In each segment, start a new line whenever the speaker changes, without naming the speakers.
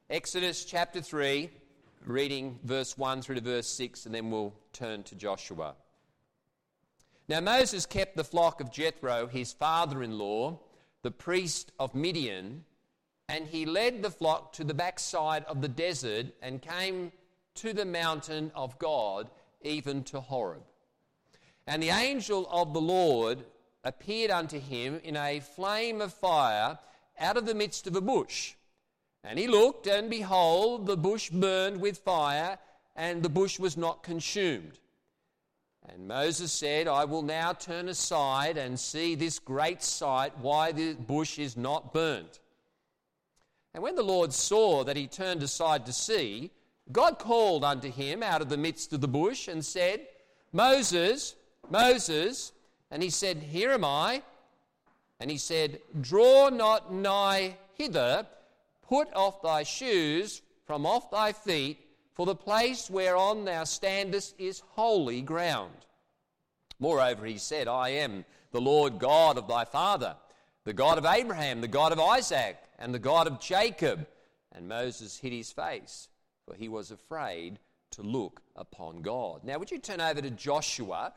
Exodus chapter 3, reading verse 1 through to verse 6, and then we'll turn to Joshua. Now Moses kept the flock of Jethro, his father-in-law, the priest of Midian, and he led the flock to the backside of the desert and came to the mountain of God, even to Horeb. And the angel of the Lord appeared unto him in a flame of fire out of the midst of a bush. And he looked, and behold, the bush burned with fire, and the bush was not consumed. And Moses said, I will now turn aside and see this great sight, why the bush is not burnt. And when the Lord saw that he turned aside to see, God called unto him out of the midst of the bush and said, Moses, Moses. And he said, Here am I. And he said, Draw not nigh hither, put off thy shoes from off thy feet, for the place whereon thou standest is holy ground. Moreover, he said, I am the Lord God of thy father, the God of Abraham, the God of Isaac, and the God of Jacob. And Moses hid his face, for he was afraid to look upon God. Now, would you turn over to Joshua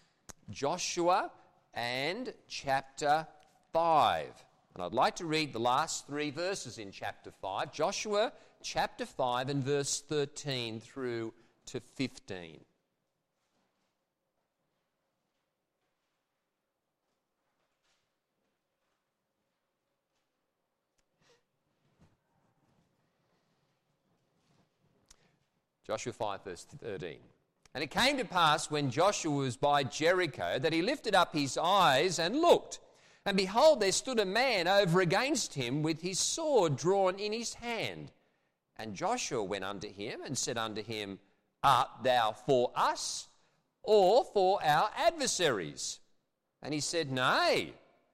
and chapter 5. And I'd like to read the last 3 verses in chapter 5. Joshua chapter 5 and verse 13 through to 15. Joshua 5 verse 13. And it came to pass when Joshua was by Jericho that he lifted up his eyes and looked. And behold, there stood a man over against him with his sword drawn in his hand. And Joshua went unto him and said unto him, Art thou for us or for our adversaries? And he said, Nay,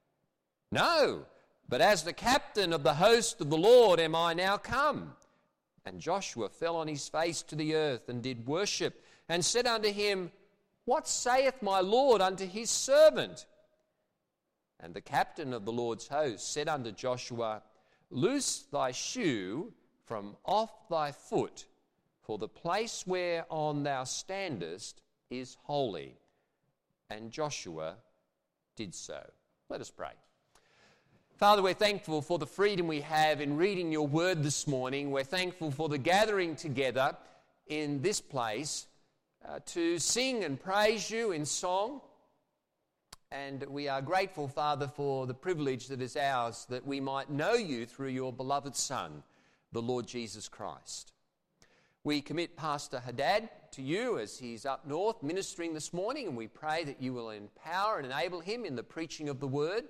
no, but as the captain of the host of the Lord am I now come. And Joshua fell on his face to the earth and did worship, and said unto him, What saith my Lord unto his servant? And the captain of the Lord's host said unto Joshua, Loose thy shoe from off thy foot, for the place whereon thou standest is holy. And Joshua did so. Let us pray. Father, we're thankful for the freedom we have in reading your word this morning. We're thankful for the gathering together in this place to sing and praise you in song. And we are grateful, Father, for the privilege that is ours that we might know you through your beloved Son, the Lord Jesus Christ. We commit Pastor Haddad to you as he's up north ministering this morning, and we pray that you will empower and enable him in the preaching of the word.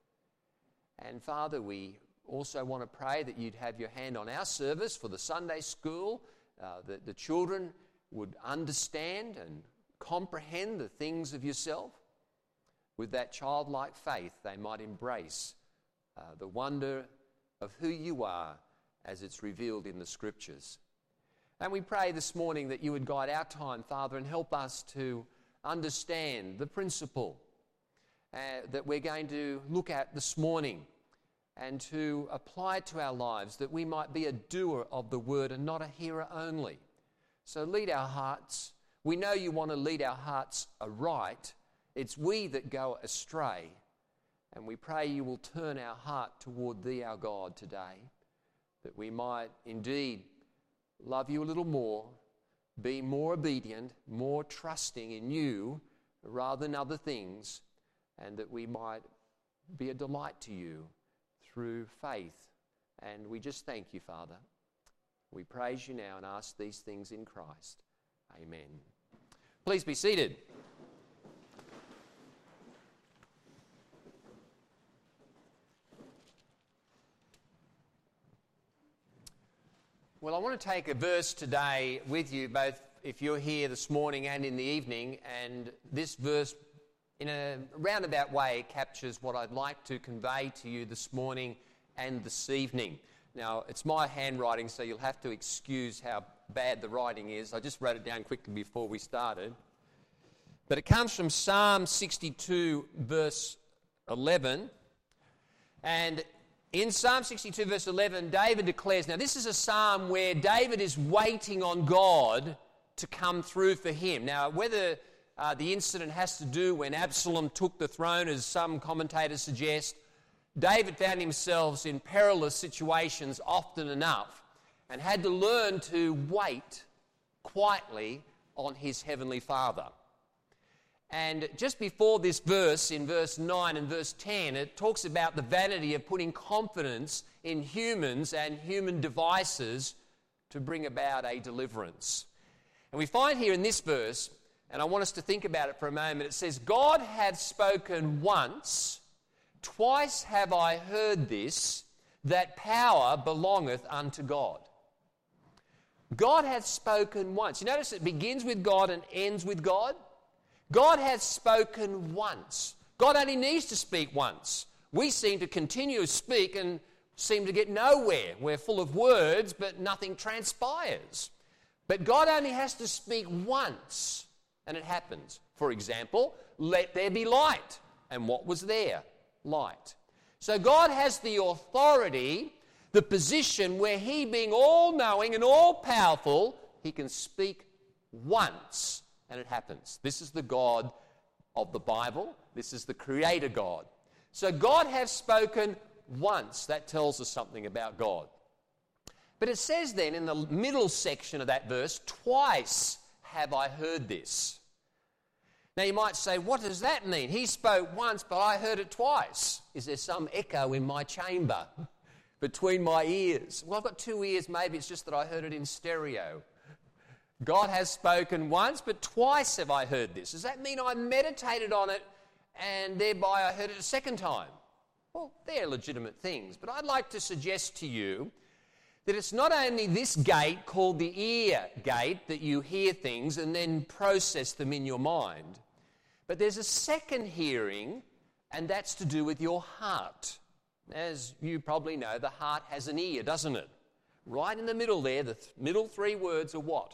And Father, we also want to pray that you'd have your hand on our service for the Sunday school, that the children would understand and comprehend the things of yourself. With that childlike faith, they might embrace the wonder of who you are as it's revealed in the Scriptures. And we pray this morning that you would guide our time, Father, and help us to understand the principle that we're going to look at this morning and to apply it to our lives, that we might be a doer of the word and not a hearer only. So lead our hearts. We know you want to lead our hearts aright. It's we that go astray, and we pray you will turn our heart toward thee, our God, today, that we might indeed love you a little more, be more obedient, more trusting in you rather than other things, and that we might be a delight to you through faith. And we just thank you, Father. We praise you now and ask these things in Christ. Amen. Please be seated. Well, I want to take a verse today with you, both if you're here this morning and in the evening, and this verse in a roundabout way captures what I'd like to convey to you this morning and this evening. Now, it's my handwriting, so you'll have to excuse how bad the writing is. I just wrote it down quickly before we started. But it comes from Psalm 62, verse 11, and In Psalm 62 verse 11, David declares, now this is a psalm where David is waiting on God to come through for him. Now, whether the incident has to do when Absalom took the throne, as some commentators suggest, David found himself in perilous situations often enough and had to learn to wait quietly on his heavenly Father. And just before this verse, in verse 9 and verse 10, it talks about the vanity of putting confidence in humans and human devices to bring about a deliverance. And we find here in this verse, and I want us to think about it for a moment, it says, God hath spoken once, twice have I heard this, that power belongeth unto God. God hath spoken once. You notice it begins with God and ends with God? God hath spoken once. God only needs to speak once. We seem to continue to speak and seem to get nowhere. We're full of words, but nothing transpires. But God only has to speak once, and it happens. For example, let there be light. And what was there? Light. So God has the authority, the position where He, being all-knowing and all-powerful, He can speak once, and it happens. This is the God of the Bible. This is the Creator God. So God has spoken once. That tells us something about God. But it says then in the middle section of that verse, twice have I heard this. Now you might say, what does that mean? He spoke once, but I heard it twice. Is there some echo in my chamber between my ears? Well, I've got two ears. Maybe it's just that I heard it in stereo. God has spoken once, but twice have I heard this. Does that mean I meditated on it and thereby I heard it a second time? Well, they're legitimate things, but I'd like to suggest to you that it's not only this gate called the ear gate that you hear things and then process them in your mind, but there's a second hearing, and that's to do with your heart. As you probably know, the heart has an ear, doesn't it? Right in the middle there, the middle three words are what?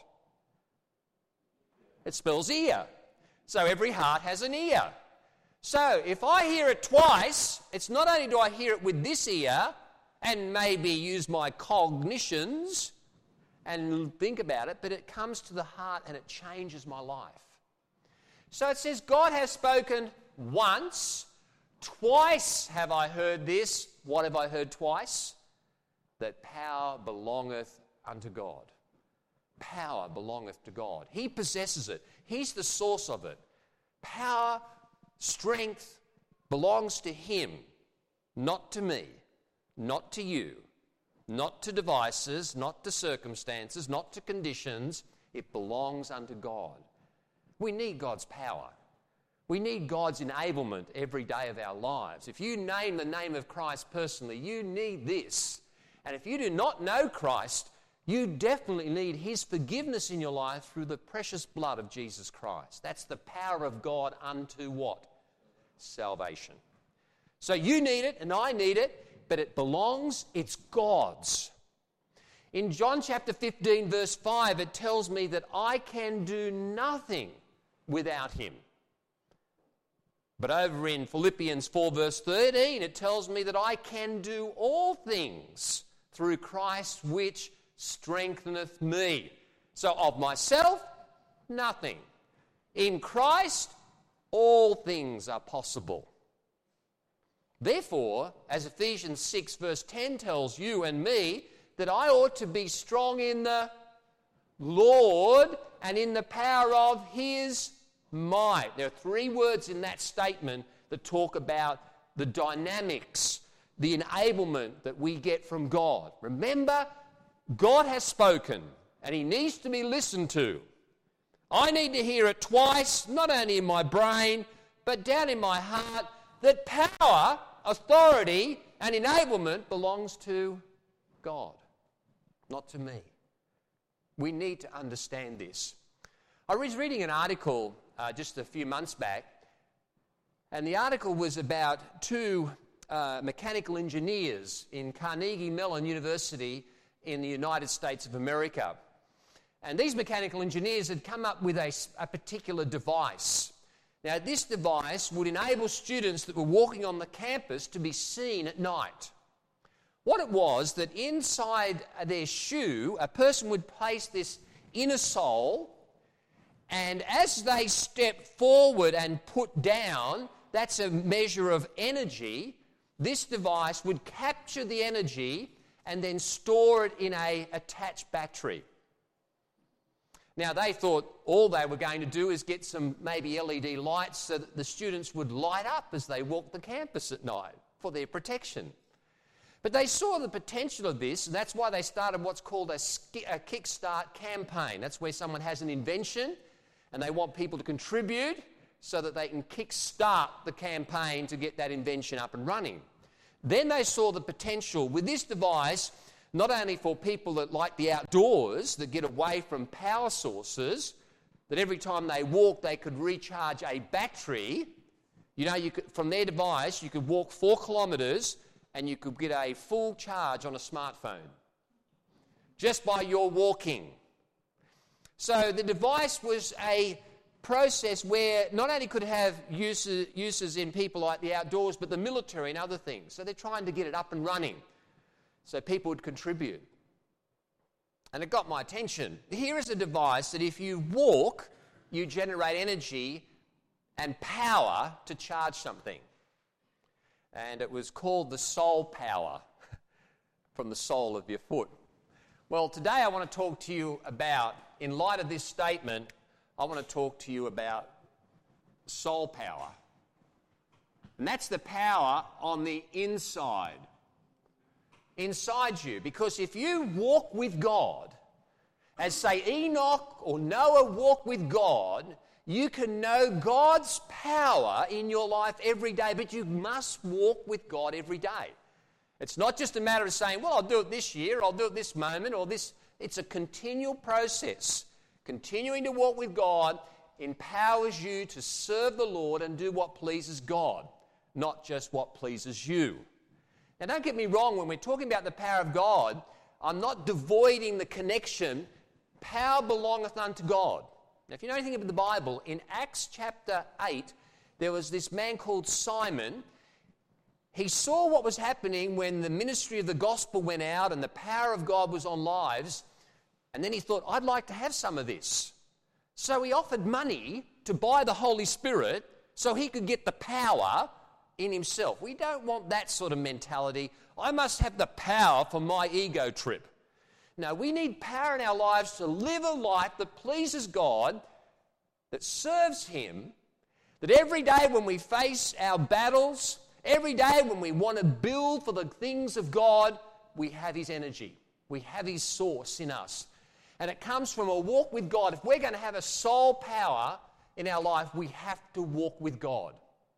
It spells ear. So every heart has an ear. So if I hear it twice, it's not only do I hear it with this ear and maybe use my cognitions and think about it, but it comes to the heart and it changes my life. So it says, God has spoken once, twice have I heard this. What have I heard twice? That power belongeth unto God. Power belongeth to God. He possesses it. He's the source of it. Power, strength belongs to Him, not to me, not to you, not to devices, not to circumstances, not to conditions. It belongs unto God. We need God's power. We need God's enablement every day of our lives. If you name the name of Christ personally, you need this. And if you do not know Christ, you definitely need His forgiveness in your life through the precious blood of Jesus Christ. That's the power of God unto what? Salvation. So you need it and I need it, but it belongs, it's God's. In John chapter 15 verse 5, it tells me that I can do nothing without Him. But over in Philippians 4 verse 13, it tells me that I can do all things through Christ which strengtheneth me. So of myself, nothing. In Christ, all things are possible. Therefore, as Ephesians 6 verse 10 tells you and me, that I ought to be strong in the Lord and in the power of His might. There are three words in that statement that talk about the dynamics, the enablement that we get from God. Remember, God has spoken and He needs to be listened to. I need to hear it twice, not only in my brain, but down in my heart, that power, authority, and enablement belongs to God, not to me. We need to understand this. I was reading an article just a few months back, and the article was about two mechanical engineers in Carnegie Mellon University in the United States of America. And these mechanical engineers had come up with a particular device. Now, this device would enable students that were walking on the campus to be seen at night. What it was that inside their shoe, a person would place this inner sole, and as they step forward and put down, that's a measure of energy, this device would capture the energy and then store it in an attached battery. Now, they thought all they were going to do is get some maybe LED lights so that the students would light up as they walked the campus at night for their protection. But they saw the potential of this, and that's why they started what's called a Kickstart campaign. That's where someone has an invention and they want people to contribute so that they can kickstart the campaign to get that invention up and running. Then they saw the potential with this device, not only for people that like the outdoors, that get away from power sources, that every time they walk they could recharge a battery. You know, from their device you could walk 4 kilometres and you could get a full charge on a smartphone just by your walking. So the device was a process where not only could it have uses in people like the outdoors, but the military and other things. So they're trying to get it up and running so people would contribute. And it got my attention. Here is a device that if you walk, you generate energy and power to charge something. And it was called the Soul Power, from the sole of your foot. Well, today I want to talk to you about, in light of this statement, I want to talk to you about soul power. And that's the power on the inside you. Because if you walk with God, as say Enoch or Noah walked with God, you can know God's power in your life every day, but you must walk with God every day. It's not just a matter of saying, well, I'll do it this year, I'll do it this moment, or this. It's a continual process. Continuing to walk with God empowers you to serve the Lord and do what pleases God, not just what pleases you. Now, don't get me wrong, when we're talking about the power of God, I'm not devoiding the connection. Power belongeth unto God. Now, if you know anything about the Bible, in Acts chapter 8, there was this man called Simon. He saw what was happening when the ministry of the gospel went out and the power of God was on lives, and then he thought, I'd like to have some of this. So he offered money to buy the Holy Spirit so he could get the power in himself. We don't want that sort of mentality. I must have the power for my ego trip. No, we need power in our lives to live a life that pleases God, that serves Him, that every day when we face our battles, every day when we want to build for the things of God, we have His energy. We have His source in us. And it comes from a walk with God. If we're going to have a soul power in our life, we have to walk with God.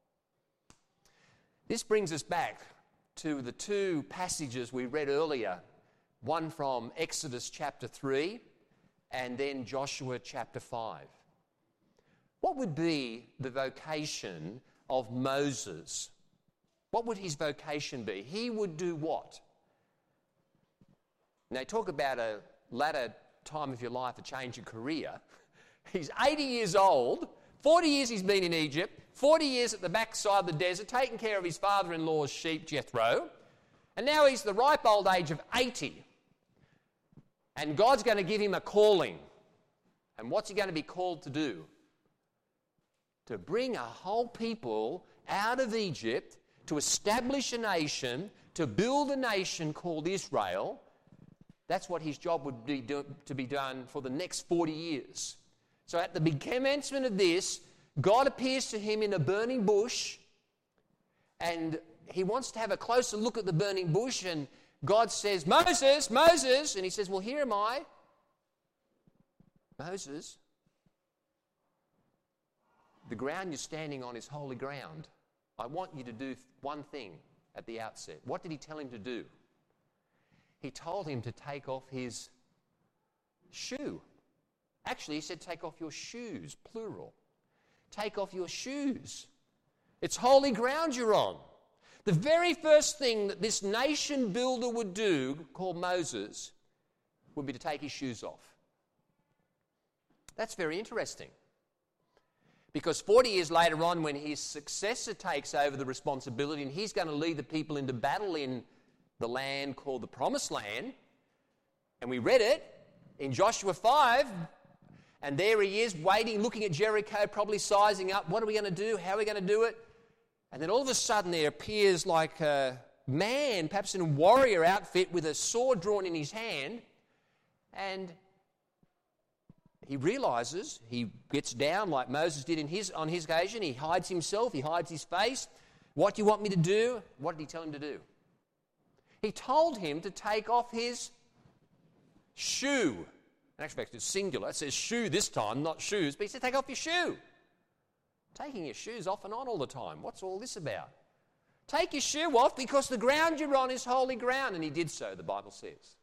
This brings us back to the 2 passages we read earlier, one from Exodus chapter 3 and then Joshua chapter 5. What would be the vocation of Moses? What would his vocation be? He would do what? Now, talk about a latter time of your life, a change of career. He's 80 years old, 40 years he's been in Egypt, 40 years at the backside of the desert, taking care of his father-in-law's sheep, Jethro, and now he's the ripe old age of 80. And God's going to give him a calling. And what's he going to be called to do? To bring a whole people out of Egypt, to establish a nation, to build a nation called Israel. That's what his job would be to be done for the next 40 years. So at the commencement of this, God appears to him in a burning bush, and he wants to have a closer look at the burning bush, and God says, Moses, Moses, and he says, well, here am I. Moses, the ground you're standing on is holy ground. I want you to do one thing at the outset. What did he tell him to do? He told him to take off his shoe. Actually, he said, take off your shoes, plural. Take off your shoes. It's holy ground you're on. The very first thing that this nation builder would do, called Moses, would be to take his shoes off. That's very interesting. Because 40 years later on, when his successor takes over the responsibility and he's going to lead the people into battle in the land called the Promised Land, and we read it in Joshua 5, and there he is waiting, looking at Jericho, probably sizing up, what are we going to do, how are we going to do it? And then all of a sudden there appears like a man, perhaps in a warrior outfit with a sword drawn in his hand, and he realizes, he gets down like Moses did on his occasion, he hides himself, he hides his face. What do you want me to do? What did he tell him to do? He told him to take off his shoe. In actual fact, it's singular. It says shoe this time, not shoes. But he said, take off your shoe. Taking your shoes off and on all the time. What's all this about? Take your shoe off because the ground you're on is holy ground. And he did so, the Bible says.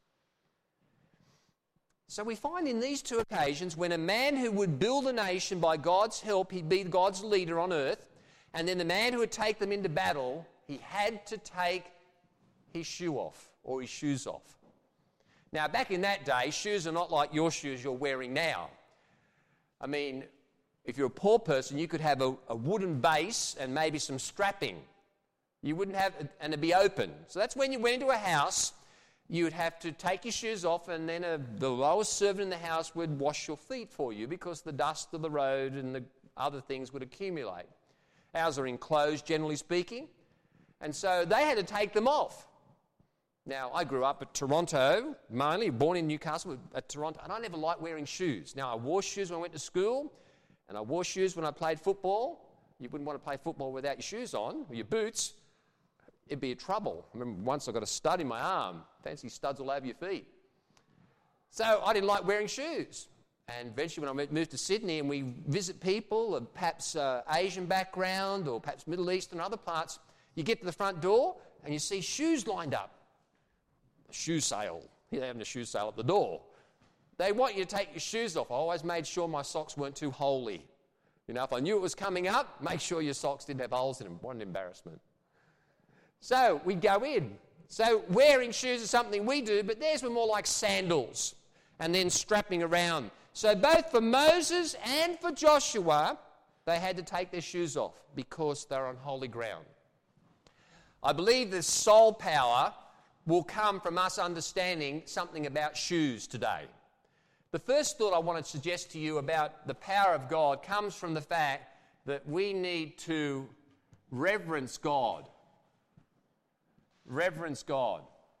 So we find in these two occasions when a man who would build a nation by God's help, he'd be God's leader on earth, and then the man who would take them into battle, he had to take his shoe off or his shoes off. Now, back in that day, shoes are not like your shoes you're wearing now. I mean, if you're a poor person, you could have a wooden base and maybe some strapping. You wouldn't have, and it'd be open. So that's when you went into a house, you would have to take your shoes off, and then the lowest servant in the house would wash your feet for you because the dust of the road and the other things would accumulate. Ours are enclosed, generally speaking, and so they had to take them off. Now, I grew up at Toronto, mainly born in Newcastle, at Toronto, and I never liked wearing shoes. Now, I wore shoes when I went to school, and I wore shoes when I played football. You wouldn't want to play football without your shoes on, or your boots. It'd be a trouble. I remember once I got a stud in my arm, fancy studs all over your feet. So I didn't like wearing shoes. And eventually when I moved to Sydney and we visit people of perhaps Asian background or perhaps Middle Eastern other parts, you get to the front door and you see shoes lined up. A shoe sale. They're having a shoe sale at the door. They want you to take your shoes off. I always made sure my socks weren't too holy. You know, if I knew it was coming up, make sure your socks didn't have holes in them. What an embarrassment. So we'd go in. So wearing shoes is something we do, but theirs were more like sandals and then strapping around. So both for Moses and for Joshua, they had to take their shoes off because they're on holy ground. I believe this soul power will come from us understanding something about shoes today. The first thought I want to suggest to you about the power of God comes from the fact that we need to reverence God. Reverence God.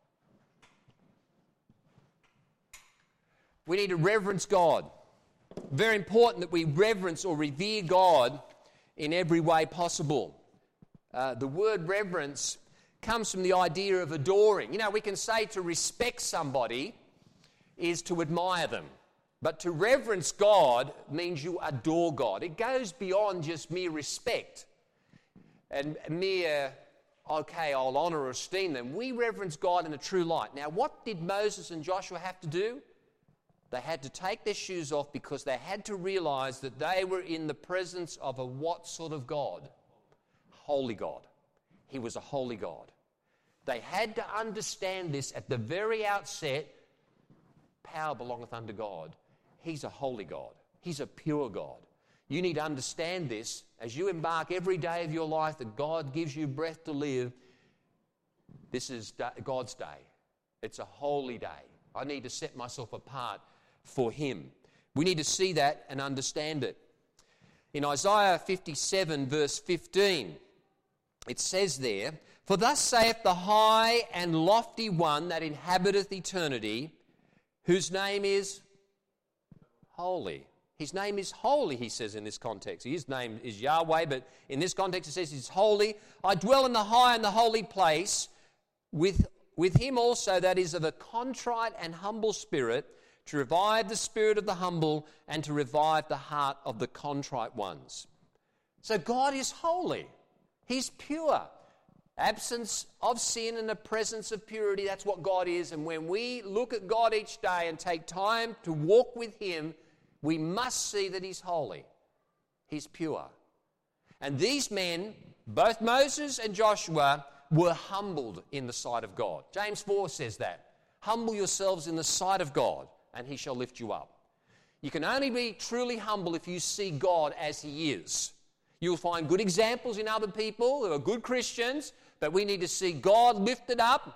We need to reverence God. Very important that we reverence or revere God in every way possible. The word reverence comes from the idea of adoring. You know, we can say to respect somebody is to admire them. But to reverence God means you adore God. It goes beyond just mere respect and mere, okay, I'll honour or esteem them. We reverence God in a true light. Now, what did Moses and Joshua have to do? They had to take their shoes off because they had to realise that they were in the presence of a what sort of God? Holy God. He was a holy God. They had to understand this at the very outset. Power belongeth unto God. He's a holy God. He's a pure God. You need to understand this as you embark every day of your life that God gives you breath to live. This is God's day. It's a holy day. I need to set myself apart for Him. We need to see that and understand it. In Isaiah 57 verse 15, it says there, "For thus saith the high and lofty one that inhabiteth eternity, whose name is holy." His name is holy, he says in this context. His name is Yahweh, but in this context it says he's holy. "I dwell in the high and the holy place with him also that is of a contrite and humble spirit, to revive the spirit of the humble and to revive the heart of the contrite ones." So God is holy. He's pure. Absence of sin and the presence of purity, that's what God is. And when we look at God each day and take time to walk with Him, we must see that He's holy. He's pure. And these men, both Moses and Joshua, were humbled in the sight of God. James 4 says that. Humble yourselves in the sight of God, and He shall lift you up. You can only be truly humble if you see God as He is. You'll find good examples in other people who are good Christians, but we need to see God lifted up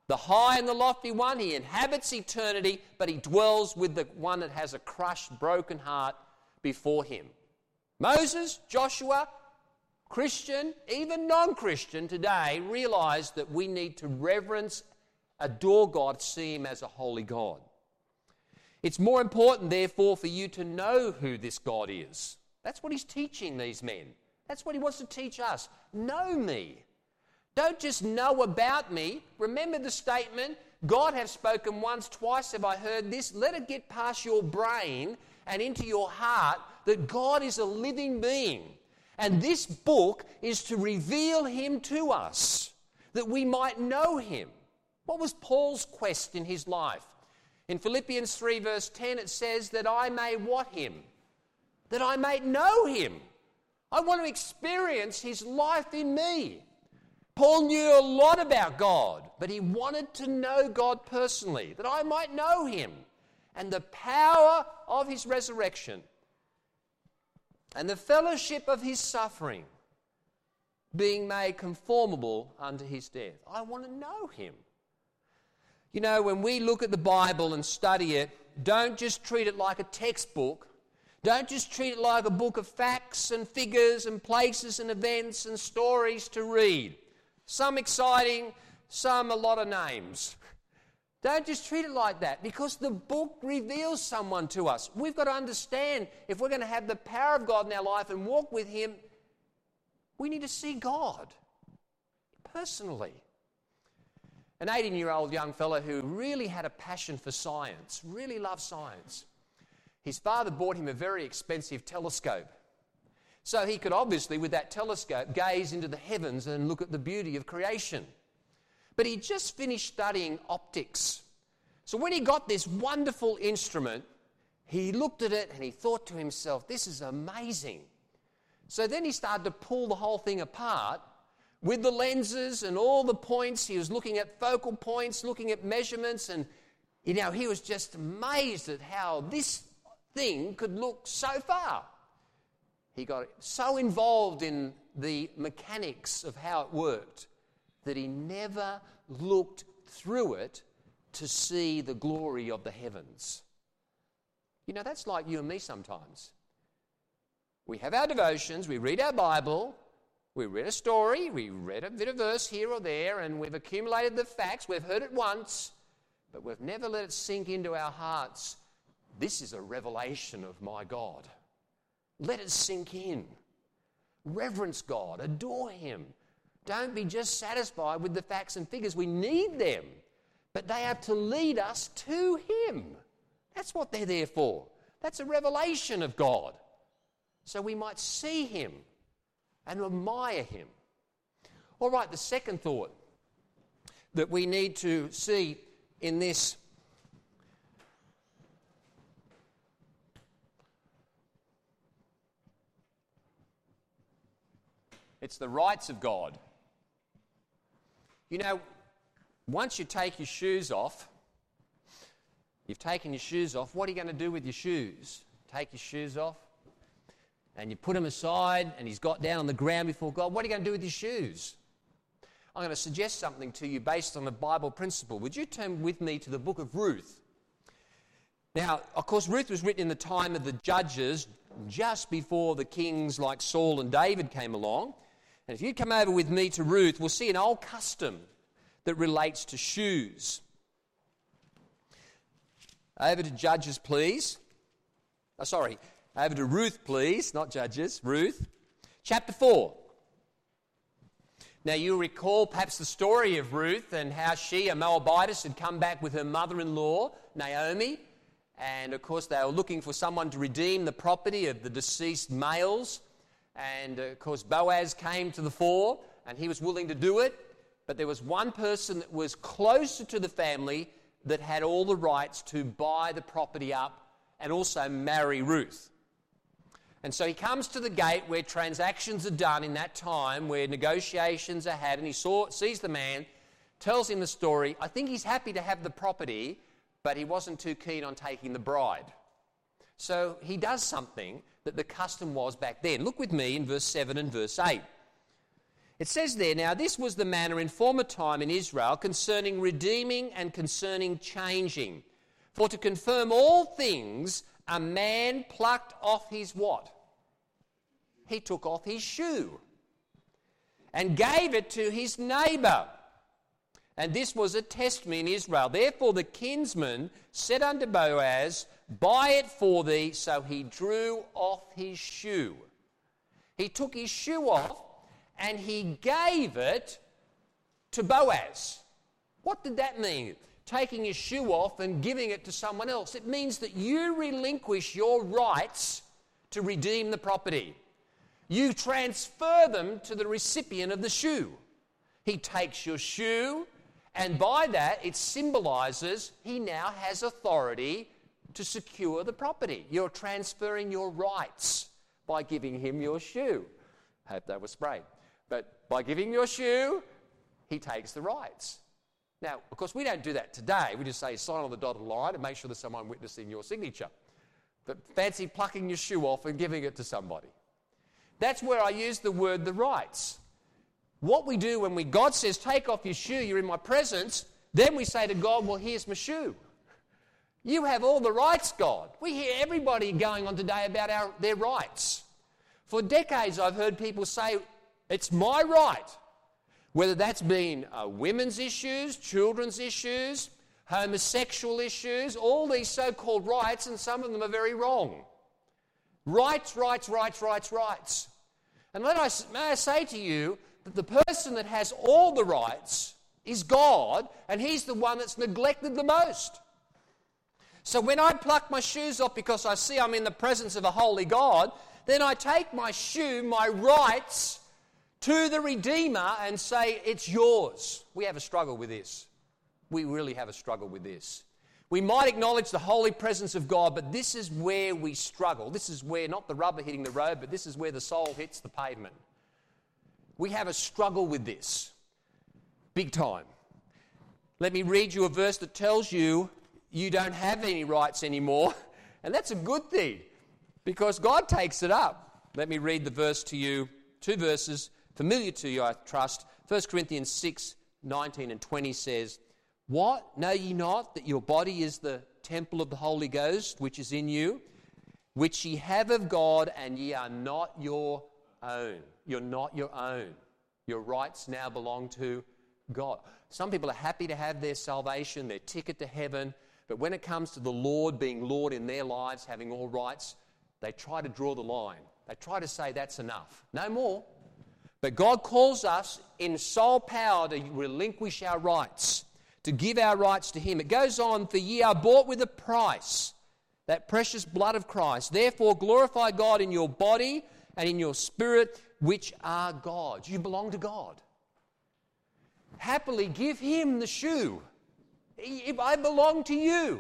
the high and the lofty one. He inhabits eternity, but he dwells with the one that has a crushed, broken heart before him. Moses, Joshua, Christian, even non-Christian today realize that we need to reverence, adore God, see him as a holy God. It's more important, therefore, for you to know who this God is. That's what he's teaching these men. That's what he wants to teach us. Know me. Don't just know about me. Remember the statement, God have spoken once, twice have I heard this. Let it get past your brain and into your heart that God is a living being. And this book is to reveal him to us, that we might know him. What was Paul's quest in his life? In Philippians 3 verse 10 it says that I may what him? That I may know him. I want to experience his life in me. Paul knew a lot about God, but he wanted to know God personally, that I might know him and the power of his resurrection and the fellowship of his suffering, being made conformable unto his death. I want to know him. You know, when we look at the Bible and study it, don't just treat it like a textbook. Don't just treat it like a book of facts and figures and places and events and stories to read. Some exciting, some a lot of names. Don't just treat it like that, because the book reveals someone to us. We've got to understand, if we're going to have the power of God in our life and walk with him, we need to see God personally. An 18-year-old young fellow who really had a passion for science, really loved science. His father bought him a very expensive telescope. So he could obviously, with that telescope, gaze into the heavens and look at the beauty of creation. But he just finished studying optics. So when he got this wonderful instrument, he looked at it and he thought to himself, this is amazing. So then he started to pull the whole thing apart with the lenses and all the points. He was looking at focal points, looking at measurements, and he was just amazed at how this thing could look so far. He got so involved in the mechanics of how it worked that he never looked through it to see the glory of the heavens. That's like you and me sometimes. We have our devotions, we read our Bible, we read a story, we read a bit of verse here or there, and we've accumulated the facts, we've heard it once, but we've never let it sink into our hearts. This is a revelation of my God. Let it sink in. Reverence God, adore him. Don't be just satisfied with the facts and figures. We need them, but they have to lead us to him. That's what they're there for. That's a revelation of God, so we might see him and admire him. All right, the second thought that we need to see in this it's the rights of God. Once you take your shoes off, you've taken your shoes off, what are you going to do with your shoes? Take your shoes off, and you put them aside, and he's got down on the ground before God. What are you going to do with your shoes? I'm going to suggest something to you based on a Bible principle. Would you turn with me to the book of Ruth? Now, of course, Ruth was written in the time of the judges, just before the kings like Saul and David came along. And if you come over with me to Ruth, we'll see an old custom that relates to shoes. Over to Judges, please. Over to Ruth, please, not Judges, Ruth. Chapter 4. Now, you'll recall perhaps the story of Ruth and how she, a Moabitess, had come back with her mother-in-law, Naomi. And, of course, they were looking for someone to redeem the property of the deceased males. And, of course, Boaz came to the fore, and he was willing to do it. But there was one person that was closer to the family that had all the rights to buy the property up and also marry Ruth. And so he comes to the gate where transactions are done in that time, where negotiations are had, and he sees the man, tells him the story. I think he's happy to have the property, but he wasn't too keen on taking the bride. So he does something that the custom was back then. Look with me in verse 7 and verse 8. It says there, now this was the manner in former time in Israel concerning redeeming and concerning changing. For to confirm all things, a man plucked off his what? He took off his shoe and gave it to his neighbour. And this was a testimony in Israel. Therefore the kinsman said unto Boaz, buy it for thee. So he drew off his shoe. He took his shoe off and he gave it to Boaz. What did that mean? Taking his shoe off and giving it to someone else. It means that you relinquish your rights to redeem the property. You transfer them to the recipient of the shoe. He takes your shoe, and by that it symbolises he now has authority to secure the property. You're transferring your rights by giving him your shoe. I hope that was sprayed. But by giving your shoe, he takes the rights. Now, of course, we don't do that today. We just say sign on the dotted line and make sure there's someone witnessing your signature. But fancy plucking your shoe off and giving it to somebody. That's where I use the word the rights. What we do when God says, take off your shoe, you're in my presence, then we say to God, well, here's my shoe. You have all the rights, God. We hear everybody going on today about their rights. For decades I've heard people say, it's my right. Whether that's been women's issues, children's issues, homosexual issues, all these so-called rights, and some of them are very wrong. Rights, rights, rights, rights, rights. And may I say to you that the person that has all the rights is God, and he's the one that's neglected the most. So when I pluck my shoes off because I see I'm in the presence of a holy God, then I take my shoe, my rights, to the Redeemer and say, it's yours. We have a struggle with this. We really have a struggle with this. We might acknowledge the holy presence of God, but this is where we struggle. This is where, not the rubber hitting the road, but this is where the soul hits the pavement. We have a struggle with this. Big time. Let me read you a verse that tells you you don't have any rights anymore. And that's a good thing, because God takes it up. Let me read the verse to you, 2 verses, familiar to you, I trust. 1 Corinthians 6, 19 and 20 says, what? Know ye not that your body is the temple of the Holy Ghost, which is in you, which ye have of God, and ye are not your own. You're not your own. Your rights now belong to God. Some people are happy to have their salvation, their ticket to heaven, but when it comes to the Lord being Lord in their lives, having all rights, they try to draw the line. They try to say that's enough. No more. But God calls us in soul power to relinquish our rights, to give our rights to him. It goes on, for ye are bought with a price, that precious blood of Christ. Therefore glorify God in your body and in your spirit, which are God's. You belong to God. Happily give him the shoe. I belong to you.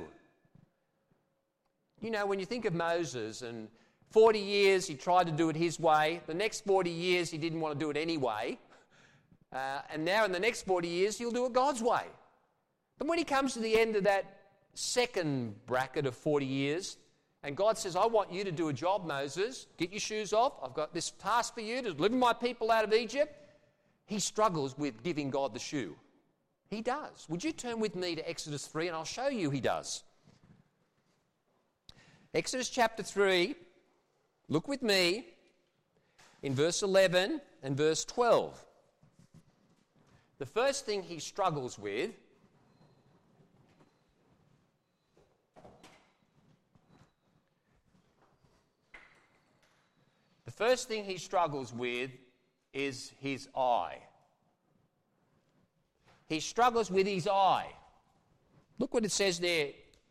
You know, when you think of Moses, and 40 years he tried to do it his way. The next 40 years he didn't want to do it anyway. And now in the next 40 years he'll do it God's way. But when he comes to the end of that second bracket of 40 years, and God says, I want you to do a job, Moses. Get your shoes off. I've got this task for you to deliver my people out of Egypt. He struggles with giving God the shoe. He does. Would you turn with me to Exodus 3 and I'll show you he does. Exodus chapter 3, look with me in verse 11 and verse 12. The first thing he struggles with is his eye. He struggles with his eye. Look what it says there.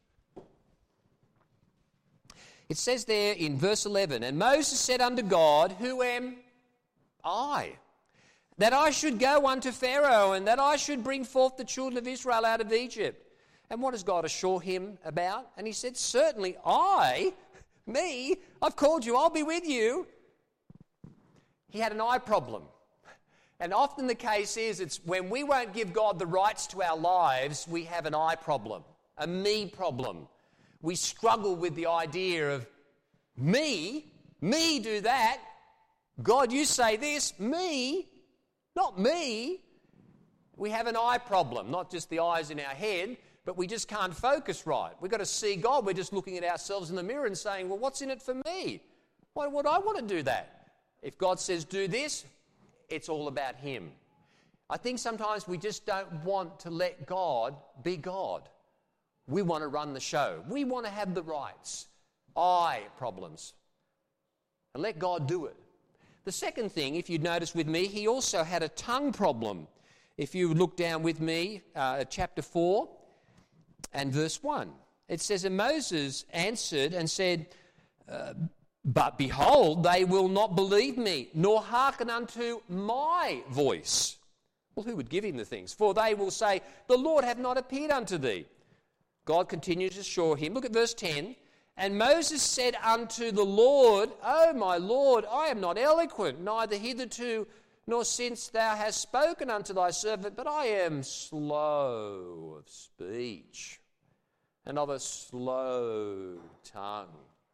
It says there in verse 11, and Moses said unto God, who am I, that I should go unto Pharaoh, and that I should bring forth the children of Israel out of Egypt? And what does God assure him about? And he said, certainly I've called you, I'll be with you. He had an eye problem. And often the case is, it's when we won't give God the rights to our lives, we have an I problem, a me problem. We struggle with the idea of me do that. God, you say this, me. Not me. We have an eye problem, not just the eyes in our head, but we just can't focus right. We've got to see God. We're just looking at ourselves in the mirror and saying, well, what's in it for me? Why would I want to do that? If God says do this, it's all about Him. I think sometimes we just don't want to let God be God. We want to run the show. We want to have the rights. Eye problems. And let God do it. The second thing, if you'd notice with me, he also had a tongue problem. If you look down with me at chapter 4 and verse 1. It says, and Moses answered and said, but behold, they will not believe me, nor hearken unto my voice. Well, who would give him the things? For they will say, the Lord hath not appeared unto thee. God continues to assure him. Look at verse 10. And Moses said unto the Lord, O my Lord, I am not eloquent, neither hitherto nor since thou hast spoken unto thy servant, but I am slow of speech and of a slow tongue.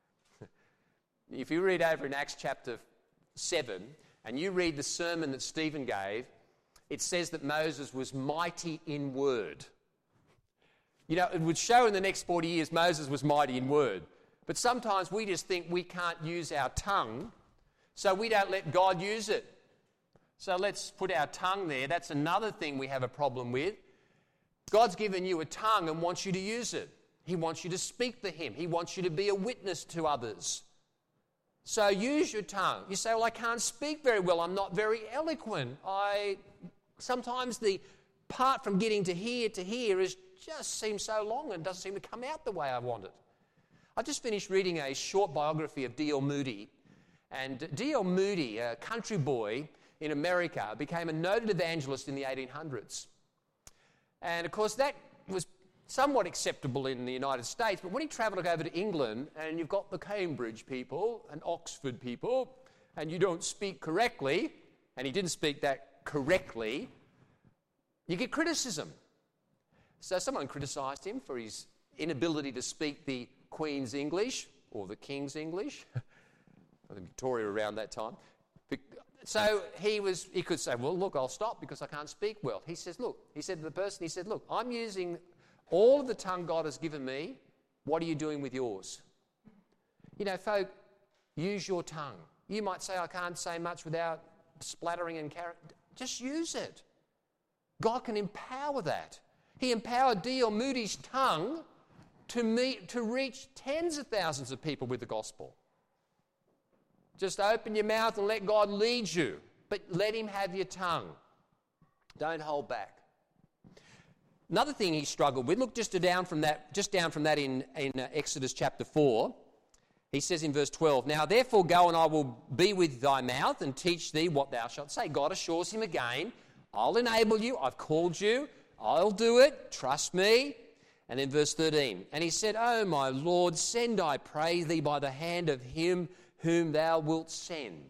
If you read over in Acts chapter 7 and you read the sermon that Stephen gave, it says that Moses was mighty in word. You know, it would show in the next 40 years Moses was mighty in word. But sometimes we just think we can't use our tongue, so we don't let God use it. So let's put our tongue there. That's another thing we have a problem with. God's given you a tongue and wants you to use it. He wants you to speak for Him. He wants you to be a witness to others. So use your tongue. You say, well, I can't speak very well. I'm not very eloquent. Sometimes the part from getting to here is just seems so long and doesn't seem to come out the way I want it. I just finished reading a short biography of D.L. Moody. And D.L. Moody, a country boy in America, became a noted evangelist in the 1800s. And of course that was somewhat acceptable in the United States, but when he travelled over to England, and you've got the Cambridge people and Oxford people, and you don't speak correctly, and he didn't speak that correctly, you get criticism. So someone criticised him for his inability to speak the Queen's English, or the King's English. I think Victoria around that time. So he could say, well, look, I'll stop because I can't speak well. He said to the person, look, I'm using all of the tongue God has given me. What are you doing with yours? You know, folk, use your tongue. You might say, I can't say much without splattering and character. Just use it. God can empower that. He empowered D.L. Moody's tongue to reach tens of thousands of people with the gospel. Just open your mouth and let God lead you, but let Him have your tongue. Don't hold back. Another thing he struggled with, look just down from that in Exodus chapter 4. He says in verse 12, now therefore go, and I will be with thy mouth and teach thee what thou shalt say. God assures him again, I'll enable you, I've called you, I'll do it, trust me. And then verse 13, and he said, O my Lord, send, I pray thee, by the hand of him whom thou wilt send.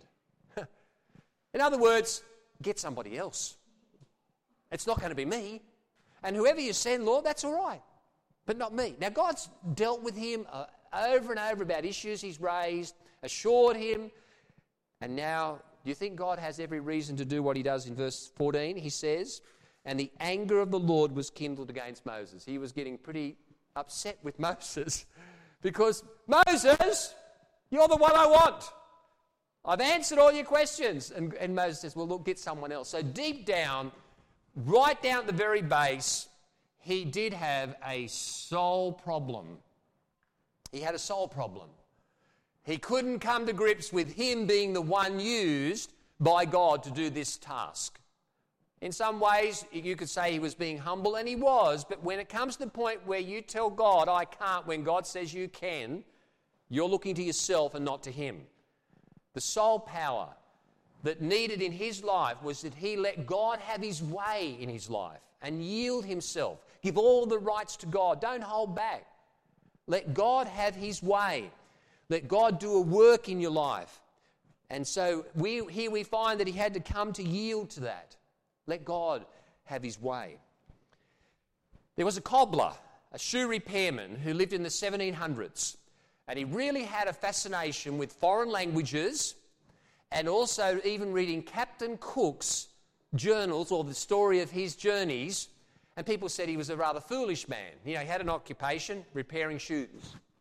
In other words, get somebody else. It's not going to be me. And whoever you send, Lord, that's all right, but not me. Now, God's dealt with him over and over about issues he's raised, assured him, and now, do you think God has every reason to do what he does in verse 14? He says, and the anger of the Lord was kindled against Moses. He was getting pretty upset with Moses because, Moses, you're the one I want. I've answered all your questions. And Moses says, well, look, get someone else. So deep down, right down at the very base, he did have a soul problem. He had a soul problem. He couldn't come to grips with him being the one used by God to do this task. In some ways, you could say he was being humble, and he was, but when it comes to the point where you tell God, I can't, when God says you can, you're looking to yourself and not to him. The soul power that needed in his life was that he let God have his way in his life and yield himself. Give all the rights to God. Don't hold back. Let God have his way. Let God do a work in your life. And so here we find that he had to come to yield to that. Let God have his way. There was a cobbler, a shoe repairman who lived in the 1700s, and he really had a fascination with foreign languages and also even reading Captain Cook's journals or the story of his journeys, and people said he was a rather foolish man. He had an occupation, repairing shoes.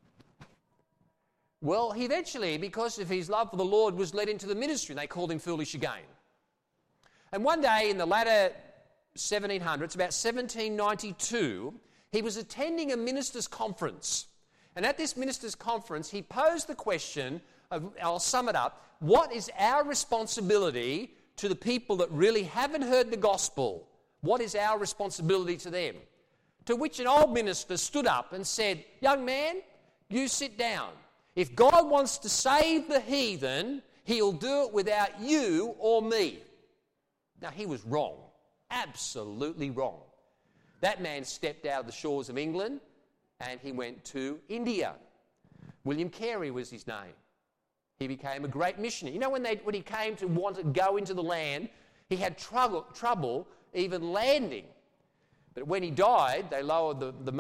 Well, he eventually, because of his love for the Lord, was led into the ministry, and they called him foolish again. And one day in the latter 1700s, about 1792, he was attending a ministers' conference. And at this ministers' conference, he posed the question of, I'll sum it up, what is our responsibility to the people that really haven't heard the gospel? What is our responsibility to them? To which an old minister stood up and said, young man, you sit down. If God wants to save the heathen, he'll do it without you or me. Now, he was wrong, absolutely wrong. That man stepped out of the shores of England and he went to India. William Carey was his name. He became a great missionary. When he came to want to go into the land, he had trouble even landing. But when he died, they lowered the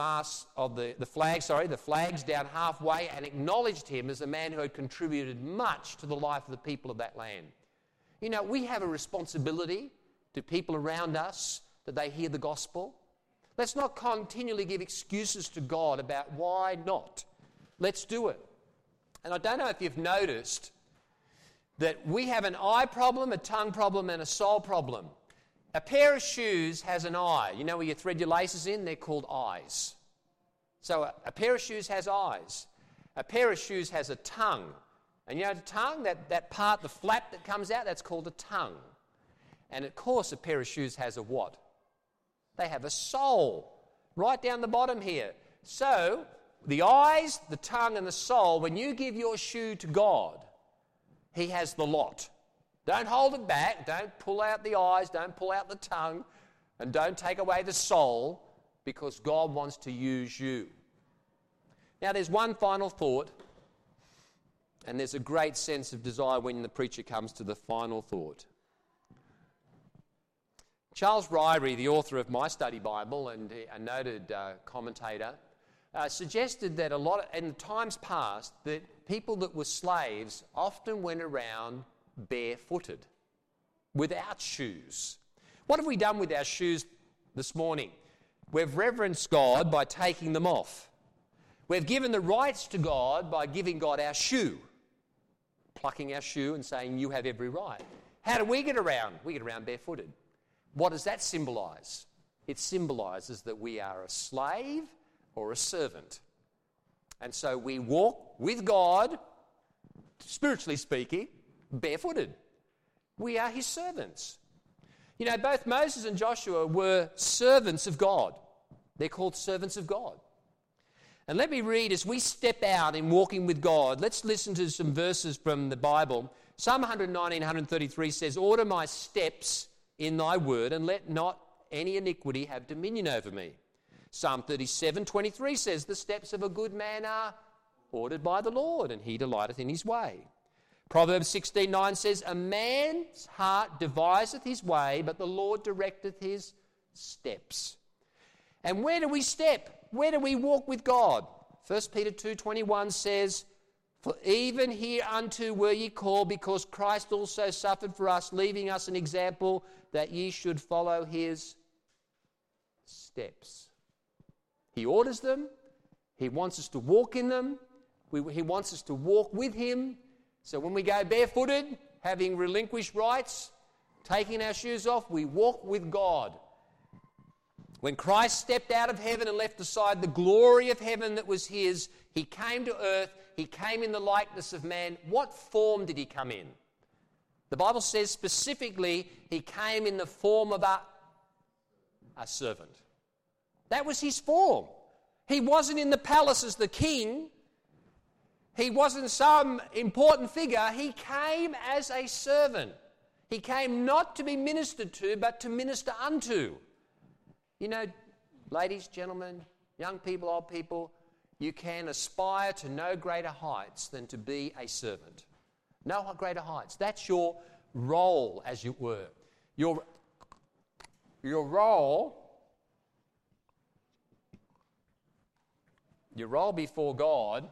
flags down halfway and acknowledged him as a man who had contributed much to the life of the people of that land. We have a responsibility to people around us that they hear the gospel. Let's not continually give excuses to God about why not. Let's do it. And I don't know if you've noticed that we have an eye problem, a tongue problem, and a soul problem. A pair of shoes has an eye. Where you thread your laces in? They're called eyes. So a pair of shoes has eyes. A pair of shoes has a tongue. And the tongue, that part, the flap that comes out, that's called a tongue. And of course, a pair of shoes has a what? They have a soul. Right down the bottom here. So, the eyes, the tongue, and the soul, when you give your shoe to God, he has the lot. Don't hold it back. Don't pull out the eyes. Don't pull out the tongue. And don't take away the soul, because God wants to use you. Now, there's one final thought, and there's a great sense of desire when the preacher comes to the final thought. Charles Ryrie, the author of My Study Bible and a noted commentator, suggested that in times past, that people that were slaves often went around barefooted, without shoes. What have we done with our shoes this morning? We've reverenced God by taking them off. We've given the rights to God by giving God our shoe, plucking our shoe and saying, you have every right. How do we get around? We get around barefooted. What does that symbolize? It symbolizes that we are a slave or a servant. And so we walk with God, spiritually speaking, barefooted. We are his servants. Both Moses and Joshua were servants of God. They're called servants of God. And let me read, as we step out in walking with God, let's listen to some verses from the Bible. Psalm 119, 133 says, order my steps in thy word, and let not any iniquity have dominion over me. Psalm 37, 23 says, the steps of a good man are ordered by the Lord, and he delighteth in his way. Proverbs 16:9 says, a man's heart deviseth his way, but the Lord directeth his steps. And where do we step? Where do we walk with God? 1 Peter 2:21 says, for even hereunto were ye called, because Christ also suffered for us, leaving us an example that ye should follow his steps. He orders them. He wants us to walk in them. He wants us to walk with him. So when we go barefooted, having relinquished rights, taking our shoes off, we walk with God. When Christ stepped out of heaven and left aside the glory of heaven that was his, he came to earth, he came in the likeness of man. What form did he come in? The Bible says specifically he came in the form of a servant. That was his form. He wasn't in the palace as the king. He wasn't some important figure. He came as a servant. He came not to be ministered to, but to minister unto. Ladies, gentlemen, young people, old people, you can aspire to no greater heights than to be a servant. No greater heights. That's your role, as it were. Your role before God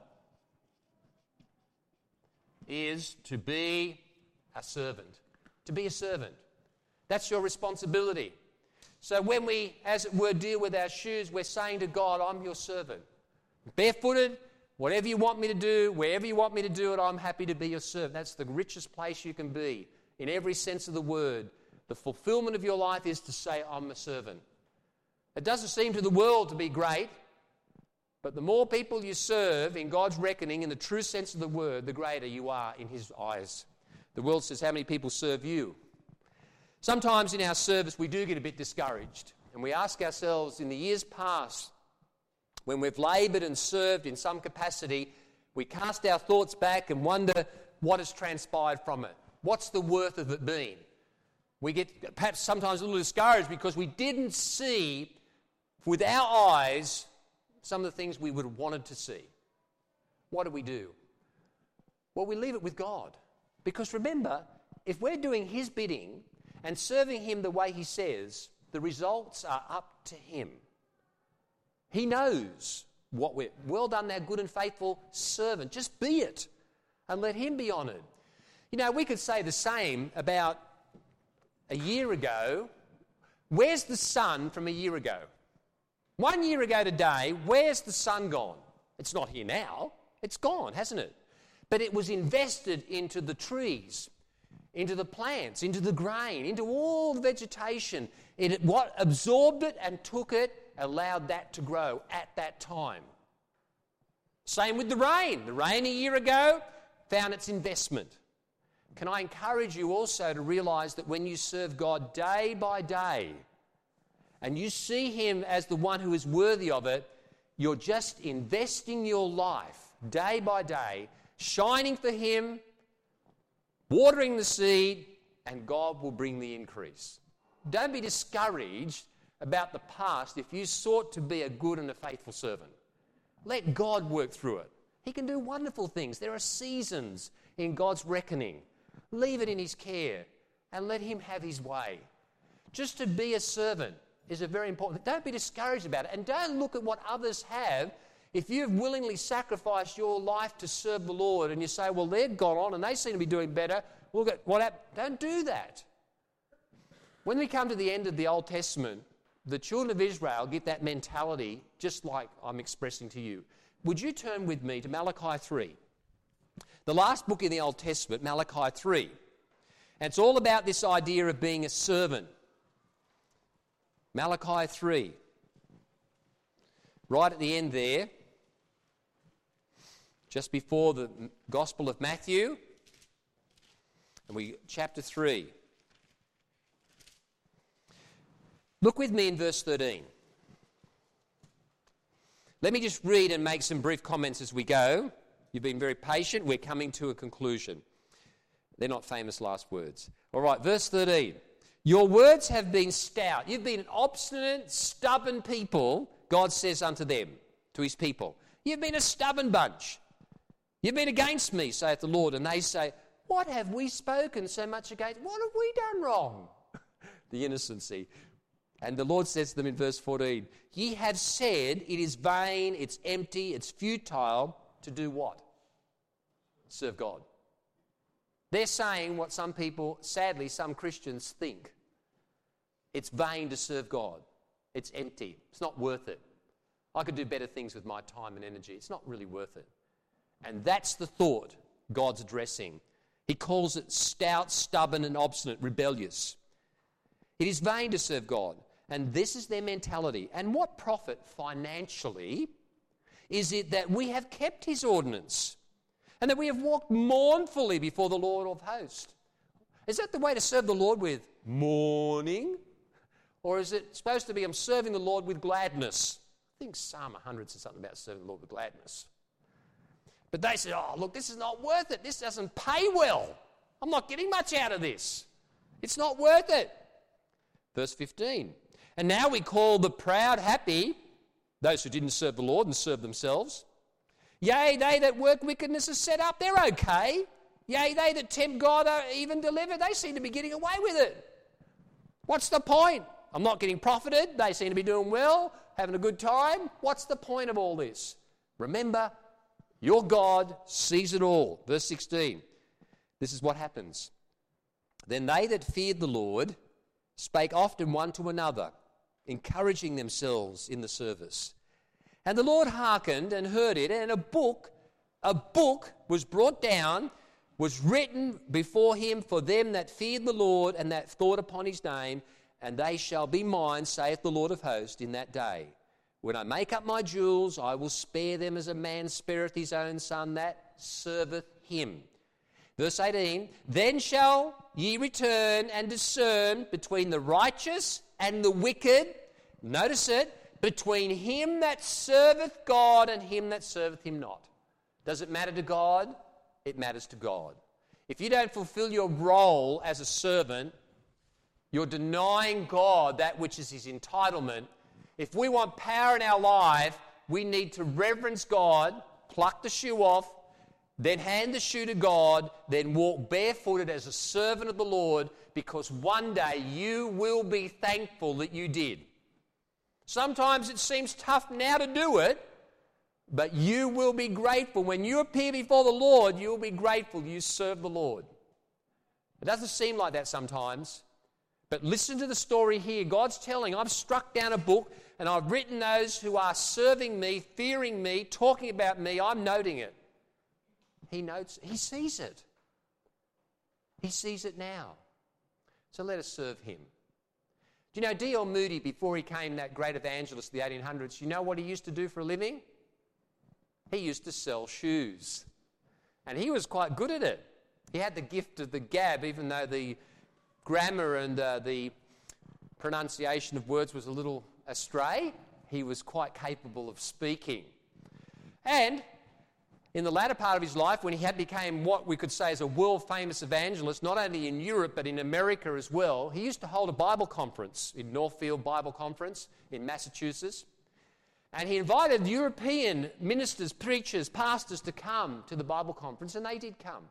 is to be a servant. To be a servant. That's your responsibility. So when we, as it were, deal with our shoes, we're saying to God, I'm your servant. Barefooted, whatever you want me to do, wherever you want me to do it, I'm happy to be your servant. That's the richest place you can be in every sense of the word. The fulfillment of your life is to say, I'm a servant. It doesn't seem to the world to be great, but the more people you serve in God's reckoning, in the true sense of the word, the greater you are in his eyes. The world says, how many people serve you? Sometimes in our service we do get a bit discouraged, and we ask ourselves, in the years past, when we've laboured and served in some capacity, we cast our thoughts back and wonder what has transpired from it. What's the worth of it been? We get perhaps sometimes a little discouraged because we didn't see with our eyes some of the things we would have wanted to see. What do we do? Well, we leave it with God. Because remember, if we're doing his bidding and serving him the way he says, the results are up to him. He knows what we're... Well done, thou good and faithful servant. Just be it and let him be honoured. You know, we could say the same about a year ago. Where's the sun from a year ago? 1 year ago today, where's the sun gone? It's not here now. It's gone, hasn't it? But it was invested into the trees, into the plants, into the grain, into all the vegetation. What absorbed it and took it, allowed that to grow at that time. Same with the rain. The rain a year ago found its investment. Can I encourage you also to realise that when you serve God day by day and you see him as the one who is worthy of it, you're just investing your life day by day, shining for him, watering the seed, and God will bring the increase. Don't be discouraged about the past if you sought to be a good and a faithful servant. Let God work through it. He can do wonderful things. There are seasons in God's reckoning. Leave it in his care and let him have his way. Just to be a servant is a very important thing. Don't be discouraged about it, and don't look at what others have. If you've willingly sacrificed your life to serve the Lord and you say, well, they've gone on and they seem to be doing better, look at what happened. Don't do that. When we come to the end of the Old Testament, the children of Israel get that mentality just like I'm expressing to you. Would you turn with me to Malachi 3? The last book in the Old Testament, Malachi 3. And it's all about this idea of being a servant. Malachi 3. Right at the end there, just before the Gospel of Matthew, and chapter 3. Look with me in verse 13. Let me just read and make some brief comments as we go. You've been very patient. We're coming to a conclusion. They're not famous last words. All right, verse 13. Your words have been stout. You've been an obstinate, stubborn people, God says unto them, to his people. You've been a stubborn bunch. You've been against me, saith the Lord. And they say, what have we spoken so much against? What have we done wrong? The innocency. And the Lord says to them in verse 14, ye have said it is vain, it's empty, it's futile to do what? Serve God. They're saying what some people, sadly, some Christians think. It's vain to serve God. It's empty. It's not worth it. I could do better things with my time and energy. It's not really worth it. And that's the thought God's addressing. He calls it stout, stubborn, and obstinate, rebellious. It is vain to serve God. And this is their mentality. And what profit financially is it that we have kept his ordinance and that we have walked mournfully before the Lord of hosts? Is that the way to serve the Lord, with mourning? Or is it supposed to be I'm serving the Lord with gladness? I think Psalm 100 says something about serving the Lord with gladness. But they say, oh, look, this is not worth it. This doesn't pay well. I'm not getting much out of this. It's not worth it. Verse 15. And now we call the proud happy, those who didn't serve the Lord and served themselves. Yea, they that work wickedness are set up, they're okay. Yea, they that tempt God are even delivered. They seem to be getting away with it. What's the point? I'm not getting profited. They seem to be doing well, having a good time. What's the point of all this? Remember, your God sees it all. Verse 16. This is what happens. Then they that feared the Lord spake often one to another, encouraging themselves in the service. And the Lord hearkened and heard it, and a book was brought down, was written before him for them that feared the Lord and that thought upon his name, and they shall be mine, saith the Lord of hosts, in that day. When I make up my jewels, I will spare them as a man spareth his own son that serveth him. Verse 18, then shall ye return and discern between the righteous and the wicked. Notice it, between him that serveth God and him that serveth him not. Does it matter to God? It matters to God. If you don't fulfill your role as a servant, you're denying God that which is his entitlement. If we want power in our life, we need to reverence God, pluck the shoe off, then hand the shoe to God, then walk barefooted as a servant of the Lord, because one day you will be thankful that you did. Sometimes it seems tough now to do it, but you will be grateful. When you appear before the Lord, you will be grateful you served the Lord. It doesn't seem like that sometimes, but listen to the story here. God's telling, I've struck down a book and I've written those who are serving me, fearing me, talking about me. I'm noting it. He notes, he sees it. He sees it now. So let us serve him. Do you know D.L. Moody, before he became that great evangelist of the 1800s, you know what he used to do for a living? He used to sell shoes. And he was quite good at it. He had the gift of the gab, even though the grammar and the pronunciation of words was a little astray. He was quite capable of speaking. And in the latter part of his life, when he had become what we could say is a world-famous evangelist, not only in Europe but in America as well, he used to hold a Bible conference in Northfield Bible Conference in Massachusetts. And he invited European ministers, preachers, pastors to come to the Bible conference, and they did come.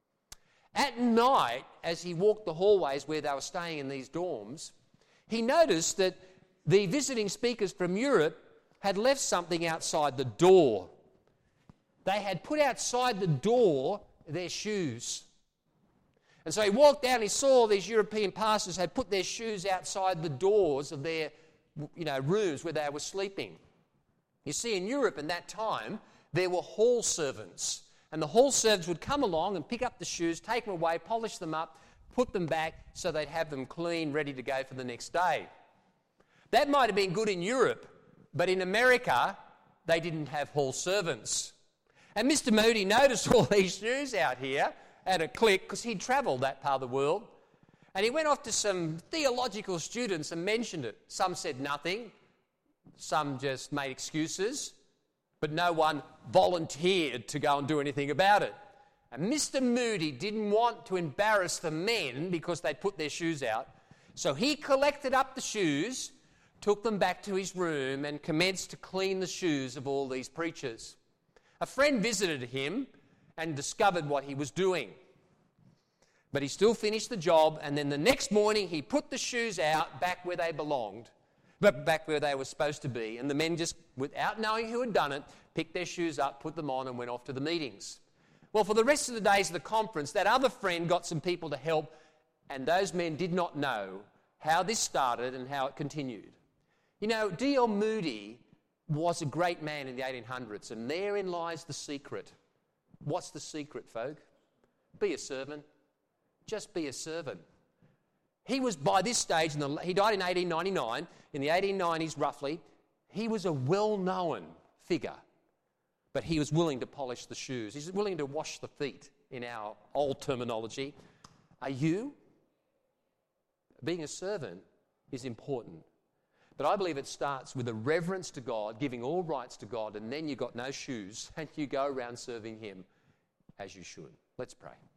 At night, as he walked the hallways where they were staying in these dorms, he noticed that the visiting speakers from Europe had left something outside the door. They had put outside the door their shoes. And so he walked down and he saw these European pastors had put their shoes outside the doors of their rooms where they were sleeping. You see, in Europe in that time, there were hall servants. And the hall servants would come along and pick up the shoes, take them away, polish them up, put them back so they'd have them clean, ready to go for the next day. That might have been good in Europe, but in America, they didn't have hall servants. And Mr. Moody noticed all these shoes out here at a click because he'd travelled that part of the world. And he went off to some theological students and mentioned it. Some said nothing. Some just made excuses. But no one volunteered to go and do anything about it. And Mr. Moody didn't want to embarrass the men because they'd put their shoes out. So he collected up the shoes, took them back to his room and commenced to clean the shoes of all these preachers. A friend visited him and discovered what he was doing. But he still finished the job, and then the next morning he put the shoes out back where they belonged, back where they were supposed to be, and the men just, without knowing who had done it, picked their shoes up, put them on, and went off to the meetings. Well, for the rest of the days of the conference, that other friend got some people to help, and those men did not know how this started and how it continued. You know, D.L. Moody was a great man in the 1800s, and therein lies the secret. What's the secret, folk? Be a servant. Just be a servant. He was, by this stage, he died in 1899, in the 1890s roughly, he was a well-known figure, but he was willing to polish the shoes. He's willing to wash the feet, in our old terminology. Are you? Being a servant is important. But I believe it starts with a reverence to God, giving all rights to God, and then you've got no shoes, and you go around serving him as you should. Let's pray.